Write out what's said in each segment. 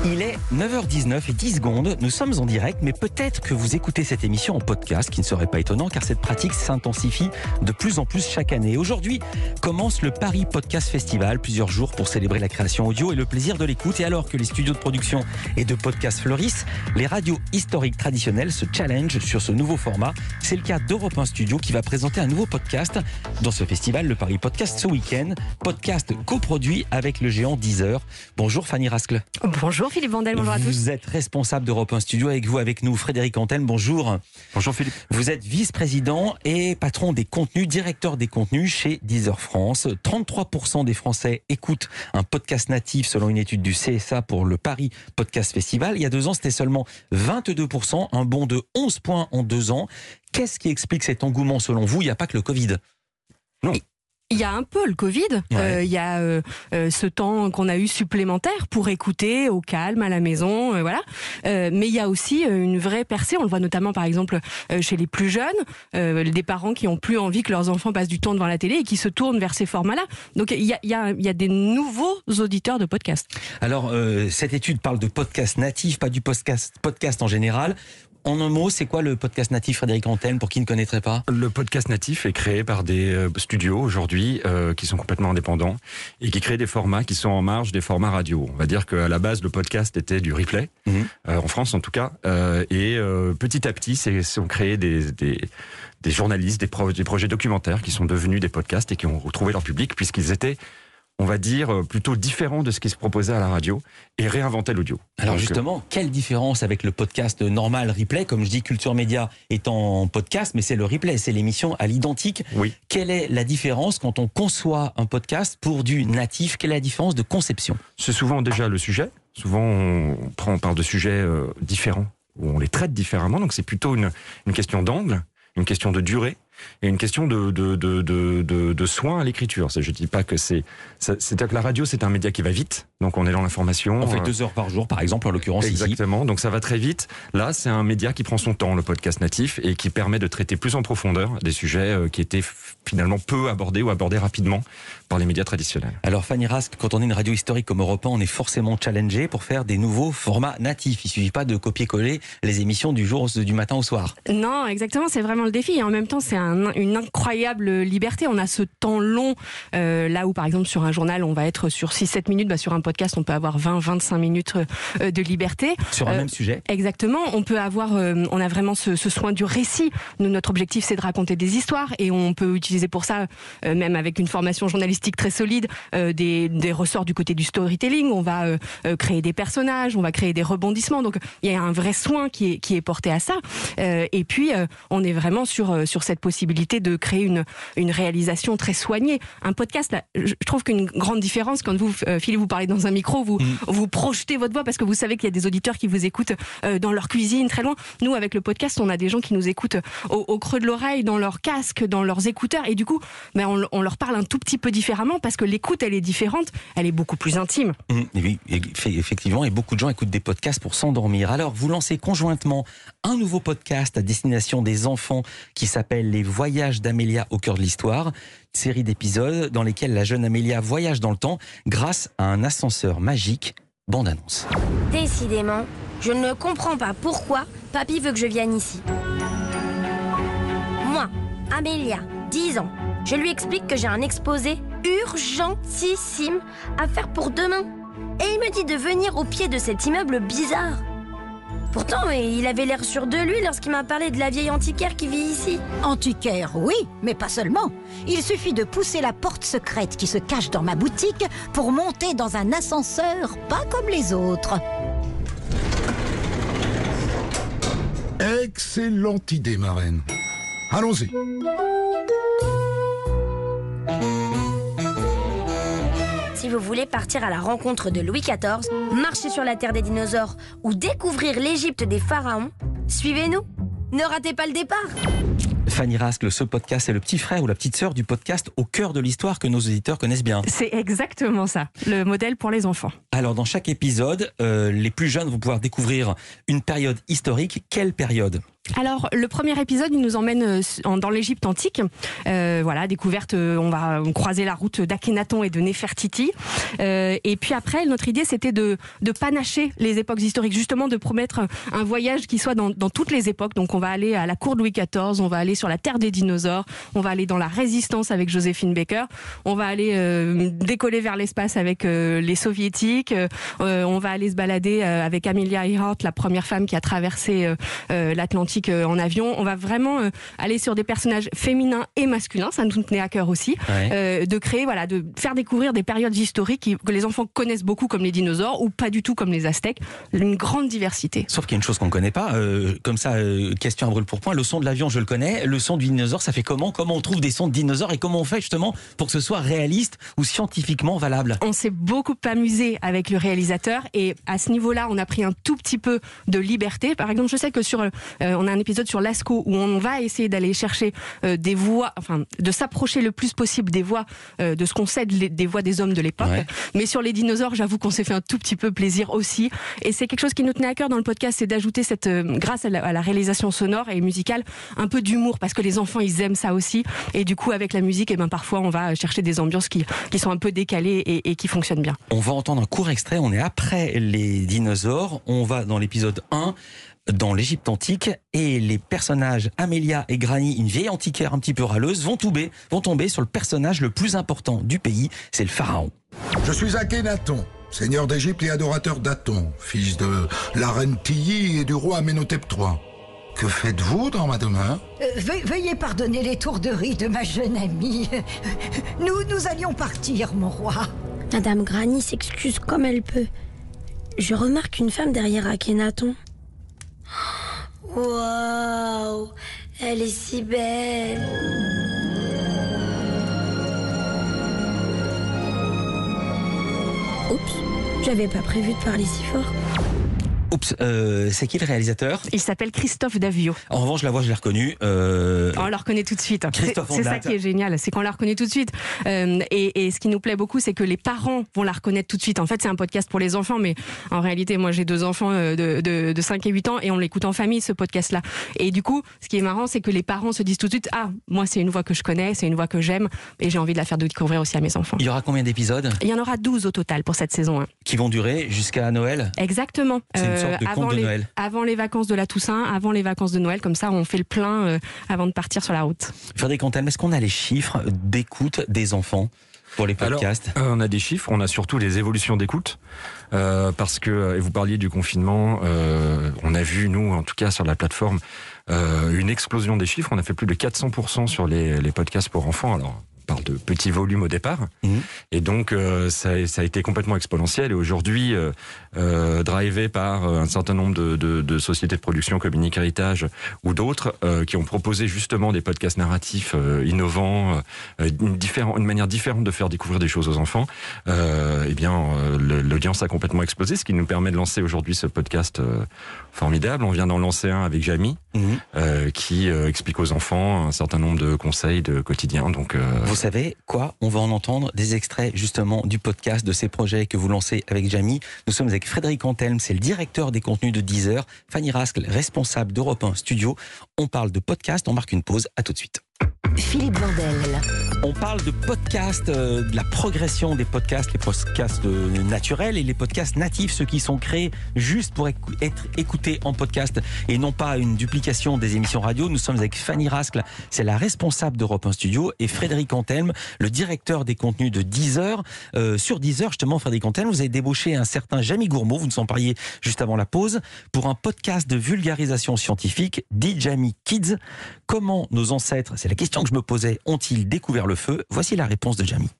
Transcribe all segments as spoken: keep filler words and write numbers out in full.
Il est neuf heures dix-neuf et dix secondes, nous sommes en direct, mais peut-être que vous écoutez cette émission en podcast, ce qui ne serait pas étonnant car cette pratique s'intensifie de plus en plus chaque année. Aujourd'hui commence le Paris Podcast Festival, plusieurs jours pour célébrer la création audio et le plaisir de l'écoute. Et alors que les studios de production et de podcast fleurissent, les radios historiques traditionnelles se challengent sur ce nouveau format. C'est le cas d'Europe un Studio qui va présenter un nouveau podcast dans ce festival, le Paris Podcast ce week-end. Podcast coproduit avec le géant Deezer. Bonjour Fanny Rascle. Bonjour Philippe Vandel, bonjour à tous. Vous êtes responsable d'Europe un Studio, avec vous, avec nous, Frédéric Antenne, bonjour. Bonjour Philippe. Vous êtes vice-président et patron des contenus, directeur des contenus chez Deezer France. trente-trois pour cent des Français écoutent un podcast natif selon une étude du C S A pour le Paris Podcast Festival. Il y a deux ans, c'était seulement vingt-deux pour cent, un bond de onze points en deux ans. Qu'est-ce qui explique cet engouement selon vous? Il n'y a pas que le Covid. Non. Il y a un peu le Covid, ouais. euh, il y a euh, euh, ce temps qu'on a eu supplémentaire pour écouter au calme, à la maison, euh, voilà. Euh, mais il y a aussi euh, une vraie percée, on le voit notamment par exemple euh, chez les plus jeunes, euh, des parents qui ont plus envie que leurs enfants passent du temps devant la télé et qui se tournent vers ces formats-là. Donc il y a, il y a, il y a des nouveaux auditeurs de podcasts. Alors, euh, cette étude parle de podcast natif, pas du podcast, podcast en général. En un mot, c'est quoi le podcast natif, Frédéric Antenne, pour qui ne connaîtrait pas? Le podcast natif est créé par des euh, studios aujourd'hui euh, qui sont complètement indépendants et qui créent des formats qui sont en marge des formats radio. On va dire qu'à la base, le podcast était du replay, mmh. euh, en France en tout cas, euh, et euh, petit à petit, c'est, sont créés des, des, des journalistes, des, pro, des projets documentaires qui sont devenus des podcasts et qui ont retrouvé leur public puisqu'ils étaient, on va dire, plutôt différent de ce qui se proposait à la radio et réinventer l'audio. Alors Donc, justement, quelle différence avec le podcast normal replay? Comme je dis, Culture Média est en podcast, mais c'est le replay, c'est l'émission à l'identique. Oui. Quelle est la différence quand on conçoit un podcast pour du natif? Quelle est la différence de conception? C'est souvent déjà le sujet. Souvent, on, prend, on parle de sujets euh, différents, où on les traite différemment. Donc c'est plutôt une, une question d'angle, une question de durée. Et une question de, de, de, de, de, de soin à l'écriture. Je ne dis pas que c'est... C'est-à-dire que la radio, c'est un média qui va vite. Donc on est dans l'information. On fait deux heures par jour, par exemple, en l'occurrence ici. Exactement, donc ça va très vite. Là, c'est un média qui prend son temps, le podcast natif, et qui permet de traiter plus en profondeur des sujets qui étaient finalement peu abordés ou abordés rapidement par les médias traditionnels. Alors Fanny Rascle, quand on est une radio historique comme Europe un, on est forcément challengé pour faire des nouveaux formats natifs. Il ne suffit pas de copier-coller les émissions du jour, du matin au soir. Non, exactement, c'est vraiment le défi. Et en même temps, c'est un, une incroyable liberté. On a ce temps long, euh, là où par exemple sur un journal, on va être sur six sept minutes, bah, sur un podcast, on peut avoir vingt vingt-cinq minutes euh, de liberté. Sur un euh, même sujet. Exactement, on peut avoir, euh, on a vraiment ce, ce soin du récit. Nous, notre objectif, c'est de raconter des histoires et on peut utiliser pour ça, euh, même avec une formation journalistique très solide, euh, des, des ressorts du côté du storytelling. On va euh, euh, créer des personnages, on va créer des rebondissements. Donc, il y a un vrai soin qui est, qui est porté à ça. Euh, et puis, euh, on est vraiment sur, euh, sur cette possibilité de créer une, une réalisation très soignée. Un podcast, là, je trouve qu'une grande différence, quand vous, euh, Philippe, vous parlez dans un micro, vous, mmh. vous projetez votre voix parce que vous savez qu'il y a des auditeurs qui vous écoutent euh, dans leur cuisine, très loin. Nous, avec le podcast, on a des gens qui nous écoutent au, au creux de l'oreille, dans leur casque, dans leurs écouteurs. Et du coup, ben, on, on leur parle un tout petit peu différemment parce que l'écoute, elle est différente, elle est beaucoup plus intime. Mmh, oui, effectivement, et beaucoup de gens écoutent des podcasts pour s'endormir. Alors, vous lancez conjointement un nouveau podcast à destination des enfants qui s'appelle Les Voyages d'Amélia au cœur de l'histoire. Une série d'épisodes dans lesquels la jeune Amélia voyage dans le temps grâce à un ascenseur magique. Bande annonce. Décidément, je ne comprends pas pourquoi papy veut que je vienne ici. Moi, Amélia, dix ans, je lui explique que j'ai un exposé urgentissime à faire pour demain. Et il me dit de venir au pied de cet immeuble bizarre. Pourtant, il avait l'air sûr de lui lorsqu'il m'a parlé de la vieille antiquaire qui vit ici. Antiquaire, oui, mais pas seulement. Il suffit de pousser la porte secrète qui se cache dans ma boutique pour monter dans un ascenseur pas comme les autres. Excellente idée, ma reine. Allons-y. Si vous voulez partir à la rencontre de Louis quatorze, marcher sur la terre des dinosaures ou découvrir l'Égypte des pharaons, suivez-nous. Ne ratez pas le départ. Fanny Rascle, ce podcast, c'est le petit frère ou la petite sœur du podcast Au cœur de l'histoire que nos auditeurs connaissent bien. C'est exactement ça, le modèle pour les enfants. Alors, dans chaque épisode, euh, les plus jeunes vont pouvoir découvrir une période historique. Quelle période ? Alors, le premier épisode, il nous emmène euh, en- dans l'Égypte antique. Euh, voilà, découverte, euh, on va croiser la route d'Akhenaton et de Néfertiti. Euh, et puis après, notre idée, c'était de, de panacher les époques historiques, justement de promettre un voyage qui soit dans, dans toutes les époques. Donc, on va aller à la cour de Louis quatorze, on va aller sur la terre des dinosaures, on va aller dans la Résistance avec Joséphine Baker, on va aller euh, décoller vers l'espace avec euh, les soviétiques, euh, on va aller se balader euh, avec Amelia Earhart, la première femme qui a traversé euh, euh, l'Atlantique en avion. On va vraiment euh, aller sur des personnages féminins et masculins, ça nous tenait à cœur aussi, Ouais. euh, de créer, voilà, de faire découvrir des périodes historiques qui- que les enfants connaissent beaucoup comme les dinosaures ou pas du tout comme les Aztèques. Une grande diversité. Sauf qu'il y a une chose qu'on ne connaît pas, euh, comme ça, euh, question à brûle pour point, le son de l'avion je le connais, le son du dinosaure ça fait comment? Comment on trouve des sons de dinosaures et comment on fait justement pour que ce soit réaliste ou scientifiquement valable? On s'est beaucoup amusé avec le réalisateur et à ce niveau-là, on a pris un tout petit peu de liberté. Par exemple, je sais que sur, euh, on a un épisode sur Lascaux où on va essayer d'aller chercher euh, des voix, enfin, de s'approcher le plus possible des voix, euh, de ce qu'on sait de- des voix des hommes de l'époque. Ouais. Mais sur les dinosaures, j'avoue qu'on s'est fait un tout petit peu plaisir aussi. Et c'est quelque chose qui nous tenait à cœur dans le podcast, c'est d'ajouter cette, euh, grâce à la, à la réalisation sonore et musicale, un peu d'humour parce que les enfants, ils aiment ça aussi. Et du coup, avec la musique, eh ben, parfois, on va chercher des ambiances qui, qui sont un peu décalées et, et qui fonctionnent bien. On va entendre un court extrait, on est après les dinosaures, on va dans l'épisode un, dans l'Égypte antique, et les personnages Amélia et Granny, une vieille antiquaire un petit peu râleuse, vont tomber, vont tomber sur le personnage le plus important du pays, c'est le pharaon. Je suis Akhenaton, seigneur d'Égypte et adorateur d'Aton, fils de la reine Tilly et du roi Amenhotep trois. Que faites-vous dans ma demeure? Euh, veuille- veuillez pardonner les tourderies de ma jeune amie. Nous, nous allions partir, mon roi. Madame Granny s'excuse comme elle peut. Je remarque une femme derrière Akhenaton. Waouh, elle est si belle. Oups, j'avais pas prévu de parler si fort. Oups, euh, c'est qui le réalisateur? Il s'appelle Christophe Davio. En revanche, la voix, je l'ai reconnue. Euh... On la reconnaît tout de suite. C'est Christophe c'est ça Ondelat. qui est génial, c'est qu'on la reconnaît tout de suite. Euh, et, et ce qui nous plaît beaucoup, c'est que les parents vont la reconnaître tout de suite. En fait, c'est un podcast pour les enfants, mais en réalité, moi, j'ai deux enfants euh, de, de, de cinq et huit ans et on l'écoute en famille, ce podcast-là. Et du coup, ce qui est marrant, c'est que les parents se disent tout de suite, ah, moi, c'est une voix que je connais, c'est une voix que j'aime et j'ai envie de la faire découvrir aussi à mes enfants. Il y aura combien d'épisodes Il y en aura douze au total pour cette saison un. qui vont durer jusqu'à Noël? Exactement. C'est une sorte de avant conte de les, Noël. Avant les vacances de la Toussaint, avant les vacances de Noël, comme ça, on fait le plein euh, avant de partir sur la route. Frédéric Antelme, est-ce qu'on a les chiffres d'écoute des enfants pour les podcasts? Alors, euh, on a des chiffres, on a surtout les évolutions d'écoute, euh, parce que, et vous parliez du confinement, euh, on a vu, nous, en tout cas sur la plateforme, euh, une explosion des chiffres. On a fait plus de quatre cents pour cent sur les, les podcasts pour enfants. Alors, on parle de petits volumes au départ, Mmh. et donc euh, ça, ça a été complètement exponentiel. Et aujourd'hui, euh, euh, drivé par un certain nombre de, de, de sociétés de production, Communique Héritage ou d'autres, euh, qui ont proposé justement des podcasts narratifs euh, innovants, euh, une, différent, une manière différente de faire découvrir des choses aux enfants. Euh, eh bien, euh, le- l'audience a complètement explosé, ce qui nous permet de lancer aujourd'hui ce podcast euh, formidable. On vient d'en lancer un avec Jamie, Mmh. euh, qui euh, explique aux enfants un certain nombre de conseils de quotidien. Donc, euh, Vous savez quoi? On va en entendre des extraits justement du podcast, de ces projets que vous lancez avec Jamie. Nous sommes avec Frédéric Antelme, c'est le directeur des contenus de Deezer. Fanny Rascle, responsable d'Europe un Studio. On parle de podcast, on marque une pause, à tout de suite. Philippe Vandel. On parle de podcast, euh, de la progression des podcasts, les podcasts euh, naturels et les podcasts natifs, ceux qui sont créés juste pour écou- être écoutés en podcast et non pas une duplication des émissions radio. Nous sommes avec Fanny Rascle, c'est la responsable d'Europe un Studio, et Frédéric Antelme, le directeur des contenus de Deezer. Euh, sur Deezer, justement, Frédéric Antelme, vous avez débauché un certain Jamie Gourmaud, vous nous en parliez juste avant la pause, pour un podcast de vulgarisation scientifique, dit Jamie Kids. Comment nos ancêtres, c'est la question que je me posais, ont-ils découvert le feu? Voici la réponse de Jamie.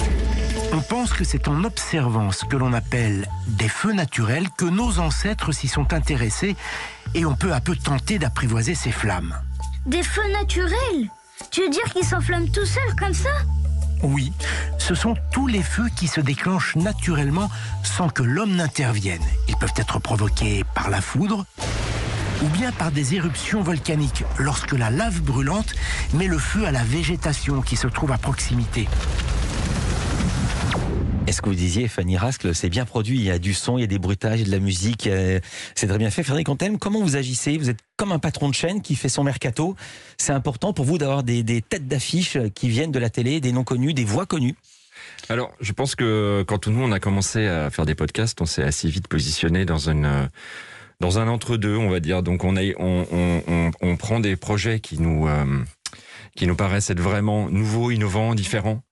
On pense que c'est en observant ce que l'on appelle des feux naturels que nos ancêtres s'y sont intéressés et on peut à peu tenter d'apprivoiser ces flammes. Des feux naturels? Tu veux dire qu'ils s'enflamment tout seuls comme ça? Oui, ce sont tous les feux qui se déclenchent naturellement sans que l'homme n'intervienne. Ils peuvent être provoqués par la foudre ou bien par des éruptions volcaniques, lorsque la lave brûlante met le feu à la végétation qui se trouve à proximité. Est-ce que vous disiez, Fanny Rascle, c'est bien produit, il y a du son, il y a des bruitages, il y a de la musique, c'est très bien fait. Frédéric Antelme, comment vous agissez? Vous êtes comme un patron de chaîne qui fait son mercato. C'est important pour vous d'avoir des, des têtes d'affiche qui viennent de la télé, des noms connus, des voix connues? Alors, je pense que quand nous, on a commencé à faire des podcasts, on s'est assez vite positionné dans une... dans un entre-deux, on va dire. Donc, on, a, on, on, on, on prend des projets qui nous, euh, qui nous paraissent être vraiment nouveaux, innovants, différents.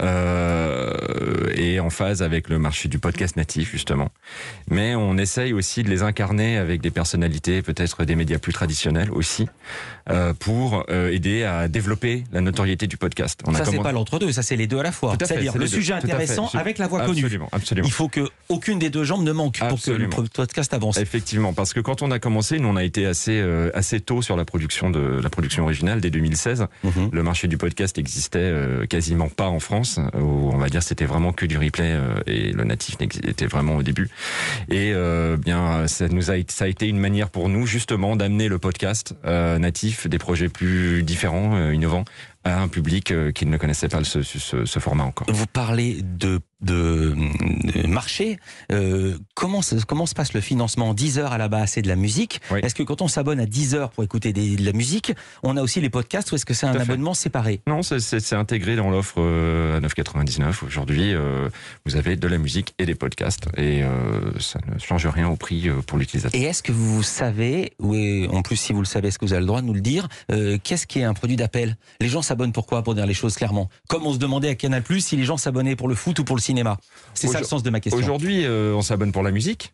Euh, et en phase avec le marché du podcast natif, justement. Mais on essaye aussi de les incarner avec des personnalités, peut-être des médias plus traditionnels aussi, euh, pour euh, aider à développer la notoriété du podcast. On ça, a c'est commencé... pas l'entre-deux, ça, c'est les deux à la fois. C'est-à-dire le sujet deux. intéressant avec la voix absolument, connue. Absolument. Il faut qu'aucune des deux jambes ne manque absolument. Pour que le podcast avance. Effectivement, parce que quand on a commencé, nous, on a été assez, euh, assez tôt sur la production de la production originale, dès deux mille seize. Mm-hmm. Le marché du podcast existait euh, quasiment pas en France. Où on va dire c'était vraiment que du replay euh, et le natif était vraiment au début. Et euh, bien ça nous a ça a été une manière pour nous justement d'amener le podcast euh, natif, des projets plus différents, euh, innovants, à un public euh, qui ne connaissait pas ce, ce, ce format encore. Vous parlez de, de, de marché. Euh, comment, se, comment se passe le financement? Deezer à la base, c'est de la musique. Oui. Est-ce que quand on s'abonne à Deezer pour écouter des, de la musique, on a aussi les podcasts ou est-ce que c'est un abonnement séparé? Non, c'est, c'est, c'est intégré dans l'offre euh, à neuf euros quatre-vingt-dix-neuf. Aujourd'hui, euh, vous avez de la musique et des podcasts et euh, ça ne change rien au prix euh, pour l'utilisateur. Et est-ce que vous savez, ou en plus si vous le savez, est-ce que vous avez le droit de nous le dire, euh, qu'est-ce qui est un produit d'appel? Les gens s'abonnent pourquoi? Pour dire les choses clairement. Comme on se demandait à Canal plus, si les gens s'abonnaient pour le foot ou pour le cinéma. C'est ça le sens de ma question. Aujourd'hui, euh, on s'abonne pour la musique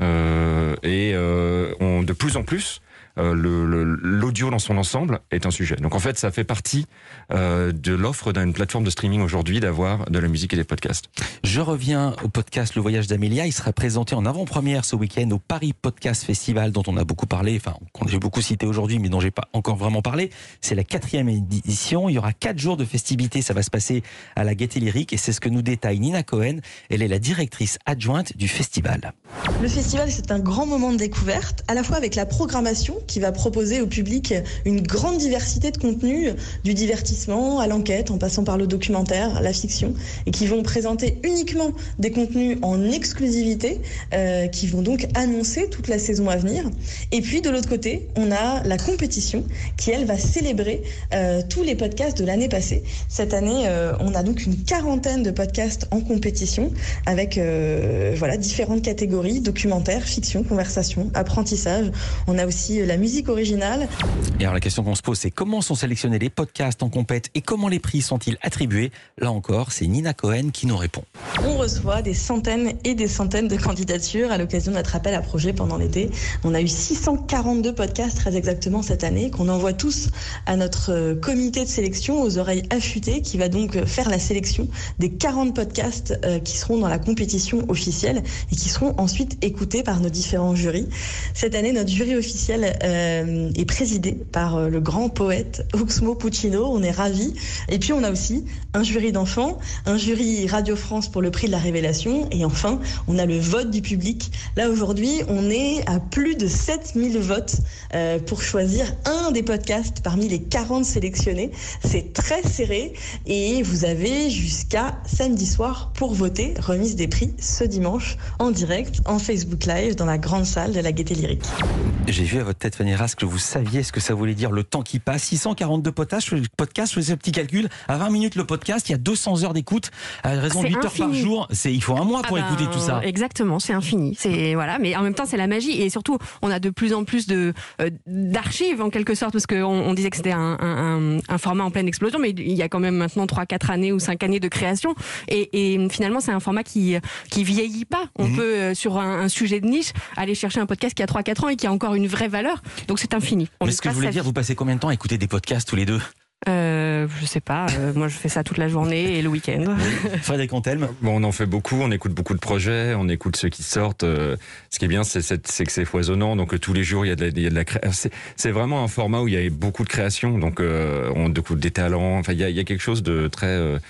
euh, et euh, on, de plus en plus, Euh, le, le, l'audio dans son ensemble est un sujet. Donc en fait, ça fait partie euh, de l'offre d'une plateforme de streaming aujourd'hui d'avoir de la musique et des podcasts. Je reviens au podcast Le Voyage d'Amélia. Il sera présenté en avant-première ce week-end au Paris Podcast Festival, dont on a beaucoup parlé, enfin qu'on a beaucoup cité aujourd'hui, mais dont j'ai pas encore vraiment parlé. C'est la quatrième édition. Il y aura quatre jours de festivités. Ça va se passer à la Gaîté Lyrique et c'est ce que nous détaille Nina Cohen. Elle est la directrice adjointe du festival. Le festival, c'est un grand moment de découverte, à la fois avec la programmation qui va proposer au public une grande diversité de contenus, du divertissement à l'enquête, en passant par le documentaire, la fiction, et qui vont présenter uniquement des contenus en exclusivité, euh, qui vont donc annoncer toute la saison à venir. Et puis de l'autre côté, on a la compétition qui, elle, va célébrer euh, tous les podcasts de l'année passée. Cette année, euh, on a donc une quarantaine de podcasts en compétition, avec euh, voilà, différentes catégories, documentaire, fiction, conversation, apprentissage. On a aussi la musique originale. Et alors la question qu'on se pose, c'est comment sont sélectionnés les podcasts en compète et comment les prix sont-ils attribués? Là encore, c'est Nina Cohen qui nous répond. On reçoit des centaines et des centaines de candidatures à l'occasion de notre appel à projet pendant l'été. On a eu six cent quarante-deux podcasts très exactement cette année qu'on envoie tous à notre comité de sélection aux oreilles affûtées qui va donc faire la sélection des quarante podcasts qui seront dans la compétition officielle et qui seront ensuite écoutés par nos différents jurys. Cette année, notre jury officiel euh, est présidé par euh, le grand poète Oxmo Puccino. On est ravis. Et puis, on a aussi un jury d'enfants, un jury Radio France pour le prix de la révélation. Et enfin, on a le vote du public. Là, aujourd'hui, on est à plus de sept mille votes euh, pour choisir un des podcasts parmi les quarante sélectionnés. C'est très serré et vous avez jusqu'à samedi soir pour voter. Remise des prix ce dimanche en direct, en Facebook Live, dans la grande salle de la Gaîté Lyrique. J'ai vu à votre tête, Fanny Rascle, que vous saviez ce que ça voulait dire le temps qui passe. six cent quarante-deux podcasts, je faisais ce petit calcul. À vingt minutes le podcast, il y a deux cents heures d'écoute. À raison de huit heures par jour. C'est, il faut un mois pour ah ben, écouter tout ça. Exactement, c'est infini. C'est, voilà, mais en même temps, c'est la magie. Et surtout, on a de plus en plus de, euh, d'archives, en quelque sorte, parce qu'on on disait que c'était un, un, un format en pleine explosion, mais il y a quand même maintenant trois quatre années ou cinq années de création. Et, et finalement, c'est un format qui, qui vieillit pas. On mmh. peut, euh, sur un, un sujet de niche, aller chercher un podcast qui a trois quatre ans et qui a encore une vraie valeur. Donc c'est infini. On Mais ce que je voulais dire, vous passez combien de temps à écouter des podcasts tous les deux? Euh, je sais pas, euh, moi je fais ça toute la journée et le week-end. Frédéric Antelme. Bon, on en fait beaucoup, on écoute beaucoup de projets, on écoute ceux qui sortent. Euh, ce qui est bien, c'est, c'est, c'est que c'est foisonnant, donc euh, tous les jours il y a de la, il y a de la création. C'est, c'est vraiment un format où il y a beaucoup de création, donc euh, on écoute des talents. Enfin, il y a, il y a quelque chose de très, euh,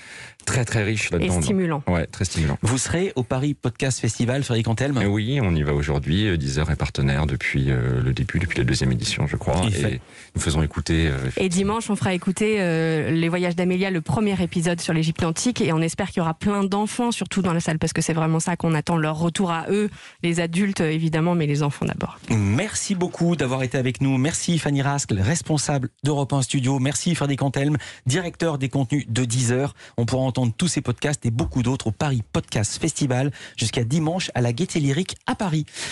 Très très riche là-dedans. Et stimulant. Donc. Ouais, très stimulant. Vous serez au Paris Podcast Festival, Frédéric Antelme ? Et oui, on y va aujourd'hui. Deezer est partenaire depuis euh, le début, depuis la deuxième édition, je crois. Et, et nous faisons écouter. Euh, et dimanche, on fera écouter euh, Les Voyages d'Amélia, le premier épisode sur l'Égypte antique. Et on espère qu'il y aura plein d'enfants, surtout dans la salle, parce que c'est vraiment ça qu'on attend, leur retour à eux, les adultes évidemment, mais les enfants d'abord. Merci beaucoup d'avoir été avec nous. Merci Fanny Rascle, responsable d'Europe un Studio. Merci Frédéric Antelme, directeur des contenus de Deezer. On pourra entendre tous ces podcasts et beaucoup d'autres au Paris Podcast Festival jusqu'à dimanche à la Gaîté Lyrique à Paris.